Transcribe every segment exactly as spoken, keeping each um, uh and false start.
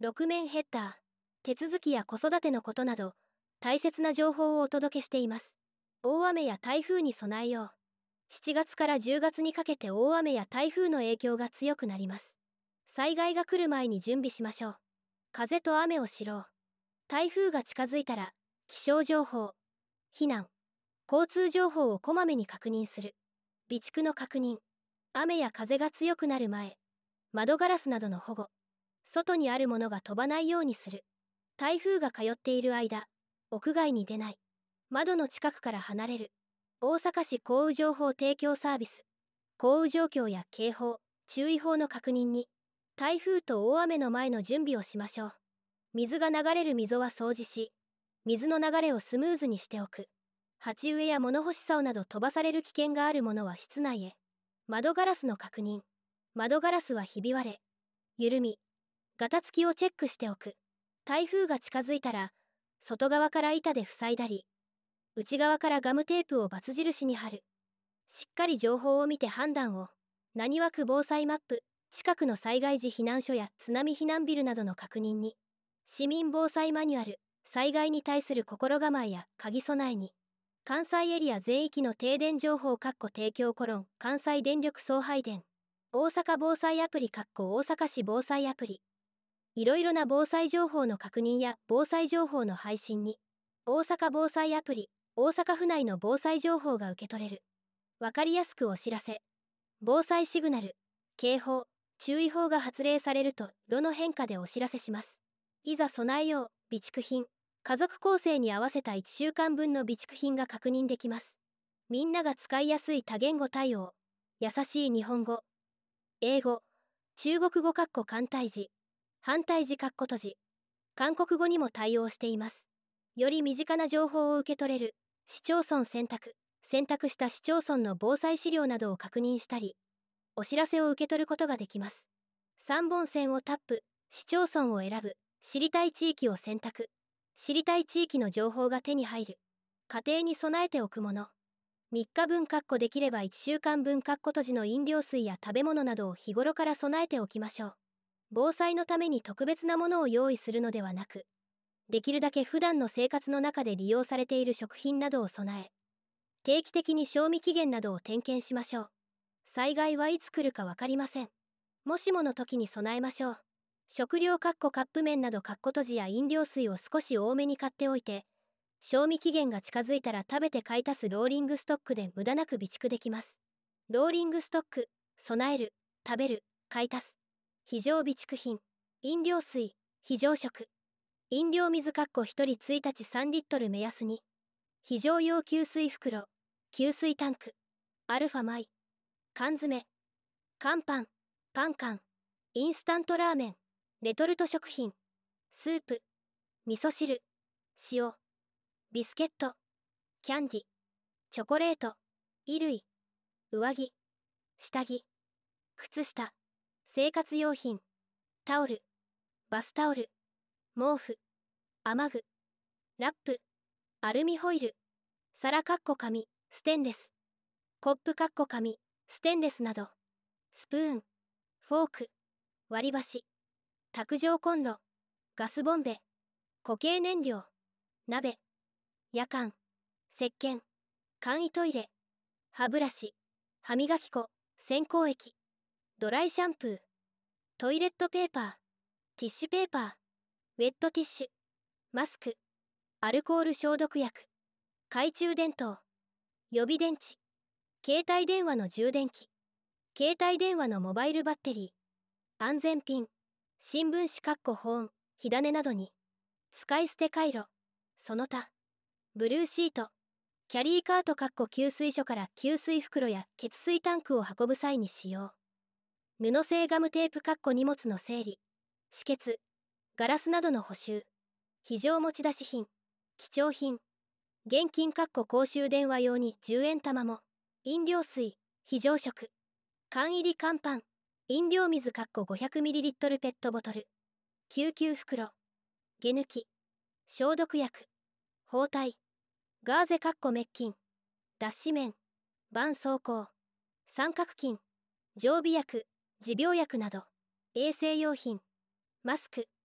ろく面ヘッダー、手続きや子育てのことなど、大切な情報をお届けしています。大雨や台風に備えよう。しちがつからじゅうがつにかけて大雨や台風の影響が強くなります。災害が来る前に準備しましょう。風と雨を知ろう。台風が近づいたら、気象情報、避難、交通情報をこまめに確認する。備蓄の確認、雨や風が強くなる前、窓ガラスなどの保護、外にあるものが飛ばないようにする。台風が通っている間、屋外に出ない。窓の近くから離れる。大阪市降雨情報提供サービス。降雨状況や警報、注意報の確認に、台風と大雨の前の準備をしましょう。水が流れる溝は掃除し、水の流れをスムーズにしておく。鉢植えや物干し竿など飛ばされる危険があるものは室内へ。窓ガラスの確認。窓ガラスはひび割れ、緩み、ガタつきをチェックしておく。台風が近づいたら、外側から板で塞いだり、内側からガムテープをバツ印に貼る。しっかり情報を見て判断を。なにわ区防災マップ、近くの災害時避難所や津波避難ビルなどの確認に、市民防災マニュアル、災害に対する心構えや鍵備えに、関西エリア全域の停電情報提供コロン関西電力送配電、大阪防災アプリ大阪市防災アプリ、いろいろな防災情報の確認や防災情報の配信に、大阪防災アプリ、大阪府内の防災情報が受け取れる。わかりやすくお知らせ。防災シグナル、警報、注意報が発令されると、炉の変化でお知らせします。いざ備えよう、備蓄品。家族構成に合わせたいっしゅうかんぶんの備蓄品が確認できます。みんなが使いやすい多言語対応。優しい日本語、英語、中国語簡体字、反対字閉じ、韓国語にも対応しています。より身近な情報を受け取れる。市町村選択。選択した市町村の防災資料などを確認したり、お知らせを受け取ることができます。さんぼん線をタップ、市町村を選ぶ、知りたい地域を選択。知りたい地域の情報が手に入る。家庭に備えておくもの。みっかぶんできればいっしゅうかんぶん閉じの飲料水や食べ物などを日頃から備えておきましょう。防災のために特別なものを用意するのではなく、できるだけ普段の生活の中で利用されている食品などを備え、定期的に賞味期限などを点検しましょう。災害はいつ来るかわかりません。もしもの時に備えましょう。食料カップ麺など閉じや飲料水を少し多めに買っておいて、賞味期限が近づいたら食べて買い足すローリングストックで無駄なく備蓄できます。ローリングストック、備える、食べる、買い足す。非常備蓄品、飲料水、非常食。飲料水ひとりいちにちさんリットル目安に。非常用給水袋、給水タンク、アルファ米、缶詰、乾パン、パン缶、インスタントラーメン、レトルト食品、スープ、味噌汁、塩、ビスケット、キャンディ、チョコレート、衣類、上着、下着、靴下、生活用品、タオル、バスタオル、毛布、雨具、ラップ、アルミホイル、皿紙、ステンレス、コップ紙、ステンレスなど、スプーン、フォーク、割り箸、卓上コンロ、ガスボンベ、固形燃料、鍋、やかん、石鹸、簡易トイレ、歯ブラシ、歯磨き粉、洗香液、ドライシャンプー、トイレットペーパー、ティッシュペーパー、ウェットティッシュ、マスク、アルコール消毒薬、懐中電灯、予備電池、携帯電話の充電器、携帯電話のモバイルバッテリー、安全ピン、新聞紙保温、火種などに、使い捨てカイロ、その他、ブルーシート、キャリーカート給水所から給水袋や血水タンクを運ぶ際に使用。布製ガムテープ荷物の整理、止血、ガラスなどの補修、非常持ち出し品、貴重品、現金公衆電話用にじゅうえん玉も、飲料水、非常食、缶入り乾パン、飲料水 ごひゃくミリリットル ペットボトル、救急袋、ゲ抜き、消毒薬、包帯、ガーゼメッキン、脱脂綿、絆創膏、三角巾、常備薬、持病薬など、衛生用品、マスク、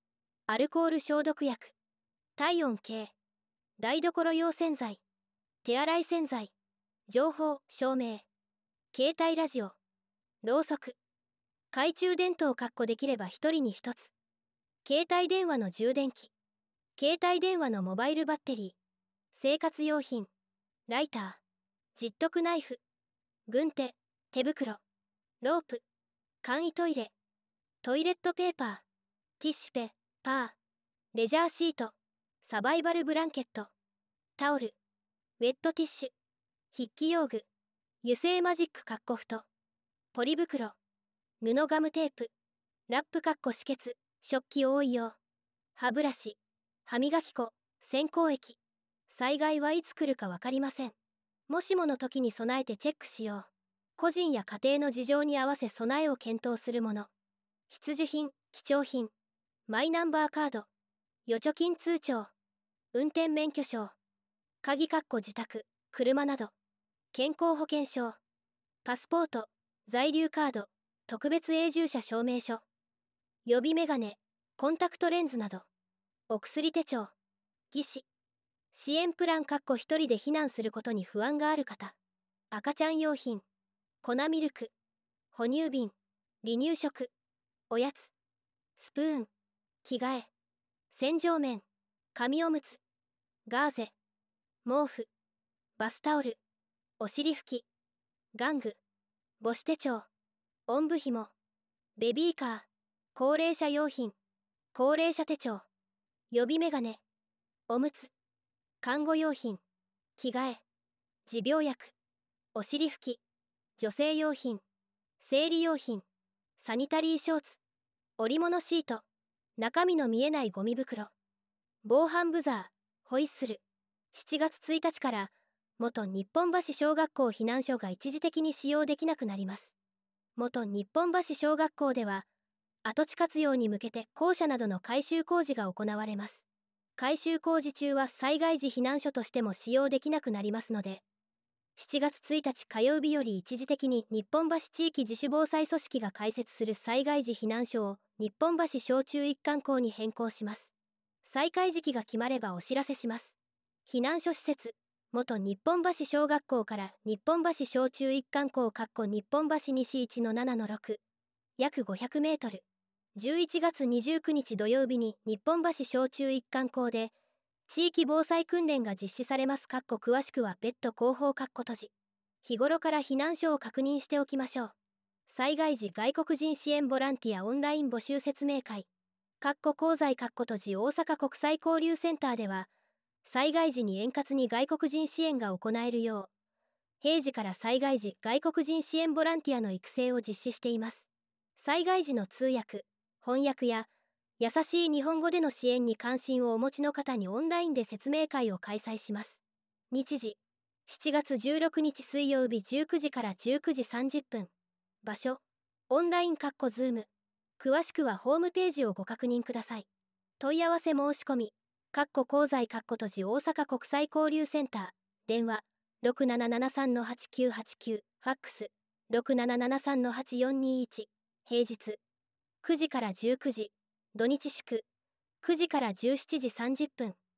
アルコール消毒薬、体温計、台所用洗剤、手洗い洗剤、情報、照明、携帯ラジオ、ろうそく、懐中電灯確保できれば一人に一つ、携帯電話の充電器、携帯電話のモバイルバッテリー、生活用品、ライター、ジットクナイフ、軍手、手袋、ロープ、簡易トイレ、トイレットペーパー、ティッシュペ、パー、レジャーシート、サバイバルブランケット、タオル、ウェットティッシュ、筆記用具、油性マジックカッコ太、ポリ袋、布ガムテープ、ラップカッコ止血、食器多い用、歯ブラシ、歯磨き粉、洗香液。災害はいつ来るか分かりません。もしもの時に備えてチェックしよう。個人や家庭の事情に合わせ備えを検討するもの。必需品、貴重品、マイナンバーカード、預貯金通帳、運転免許証、鍵かっこ自宅、車など、健康保険証、パスポート、在留カード、特別永住者証明書、予備メガネ、コンタクトレンズなど、お薬手帳、義肢、支援プランかっこ一人で避難することに不安がある方、赤ちゃん用品、粉ミルク、哺乳瓶、離乳食、おやつ、スプーン、着替え、洗浄面、紙おむつ、ガーゼ、毛布、バスタオル、お尻拭き、玩具、母子手帳、おんぶひも、ベビーカー、高齢者用品、高齢者手帳、予備メガネ、おむつ、看護用品、着替え、持病薬、お尻拭き、女性用品、生理用品、サニタリーショーツ、織物シート、中身の見えないゴミ袋、防犯ブザー、ホイッスル。しちがつついたちから元日本橋小学校避難所が一時的に使用できなくなります。元日本橋小学校では跡地活用に向けて校舎などの改修工事が行われます。改修工事中は災害時避難所としても使用できなくなりますので、しちがつついたち火曜日より一時的に日本橋地域自主防災組織が開設する災害時避難所を日本橋小中一貫校に変更します。再開時期が決まればお知らせします。避難所施設、元日本橋小学校から日本橋小中一貫校日本橋西 いちのななのろく、約ごひゃくメートル。じゅういちがつにじゅうくにち土曜日に日本橋小中一貫校で地域防災訓練が実施されます。詳しくは別途広報閉じ。日頃から避難所を確認しておきましょう。災害時外国人支援ボランティアオンライン募集説明会。香西閉じ大阪国際交流センターでは、災害時に円滑に外国人支援が行えるよう、平時から災害時外国人支援ボランティアの育成を実施しています。災害時の通訳、翻訳や、優しい日本語での支援に関心をお持ちの方にオンラインで説明会を開催します。日時、しちがつじゅうろくにち水曜日じゅうくじからじゅうくじさんじゅっぷん。場所、オンラインズーム。詳しくはホームページをご確認ください。問い合わせ申し込み、香西閉じ大阪国際交流センター、電話、ろくななななさんのはちきゅうはちきゅう、ファックス、ろくななななさんのはちよんにいち、平日、くじからじゅうくじ、土日祝、くじからじゅうしちじさんじゅっぷん。